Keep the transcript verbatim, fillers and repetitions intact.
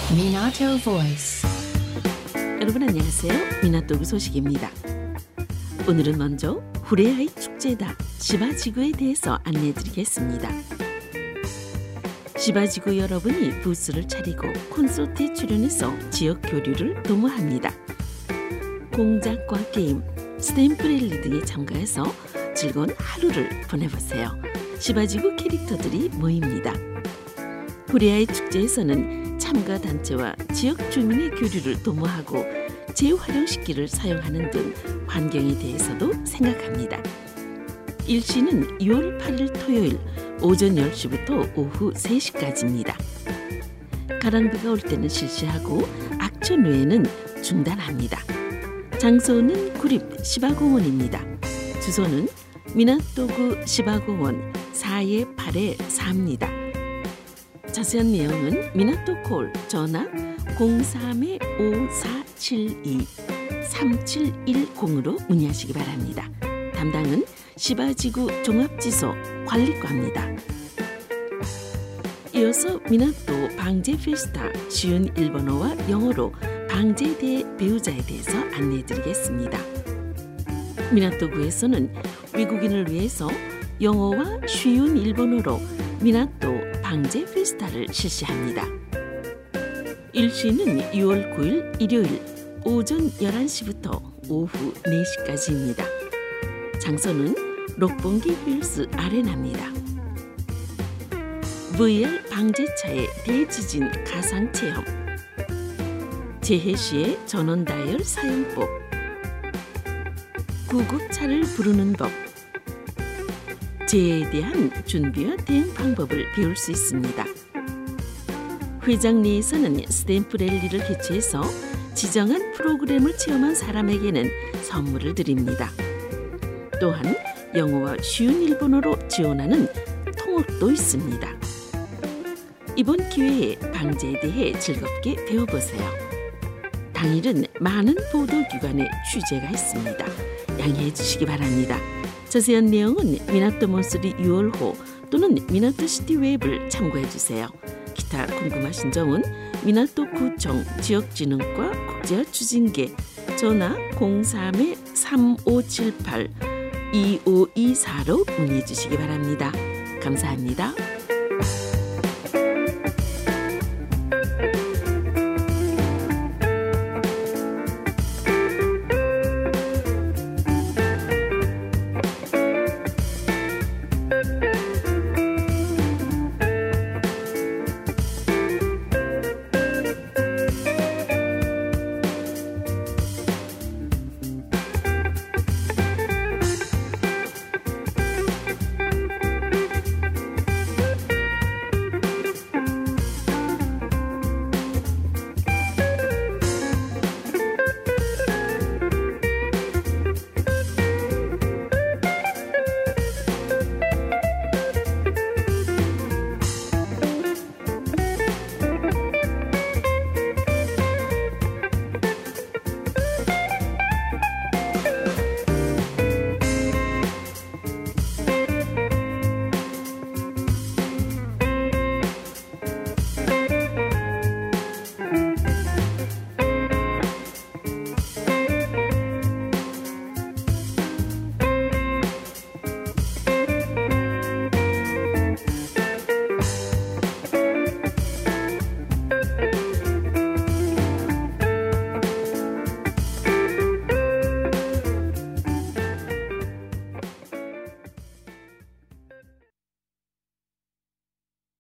Minato Voice. 여러분 안녕하세요. 미나토구 소식입니다. 오늘은 먼저 후레아이 축제다 시바지구에 대해서 안내해드리겠습니다. 시바지구 여러분이 부스를 차리고 콘서트에 출연해서 지역 교류를 도모합니다. 공작과 게임, 스탬프 랠리 등에 참가해서 즐거운 하루를 보내보세요. 시바지구 캐릭터들이 모입니다. 후레아이 축제에서는 참가 단체와 지역 주민의 교류를 도모하고 재활용식기를 사용하는 등 환경에 대해서도 생각합니다. 일시는 유월 팔일 토요일 오전 열 시부터 오후 세 시까지입니다. 가랑비가 올 때는 실시하고 악천 후에는 중단합니다. 장소는 구립 시바공원입니다. 주소는 미나토구 시바공원 사의 팔의 사입니다. 자세한 내용은 미나토콜 전화 공삼 오사칠이 삼칠일공으로 문의하시기 바랍니다. 담당은 시바지구 종합지소 관리과입니다. 이어서 미나토 방제 페스타 쉬운 일본어와 영어로 방제에 대해 배우자에 대해서 안내해드리겠습니다. 미나토구에서는 외국인을 위해서 영어와 쉬운 일본어로 미나토 방제 페스타를 실시합니다. 일시는 유월 구일 일요일 오전 열한 시부터 오후 네 시까지입니다. 장소는 록봉기 힐스 아레나입니다. 브이알 방제차의 대지진 가상체험, 재해 시의 전원 다이얼 사용법, 구급차를 부르는 법, 재해에 대한 준비와 대응 방법을 배울 수 있습니다. 회장 내에서는 스탬프 랠리를 개최해서 지정한 프로그램을 체험한 사람에게는 선물을 드립니다. 또한 영어와 쉬운 일본어로 지원하는 통역도 있습니다. 이번 기회에 방제에 대해 즐겁게 배워보세요. 당일은 많은 보도기관의 취재가 있습니다. 양해해 주시기 바랍니다. 자세한 내용은 미나토 몬스리 유월호 또는 미나토 시티 웹을 참고해 주세요. 기타 궁금하신 점은 미나토 구청 지역진흥과 국제화 추진계 전화 공삼 삼오칠팔 이오이사로 문의해 주시기 바랍니다. 감사합니다.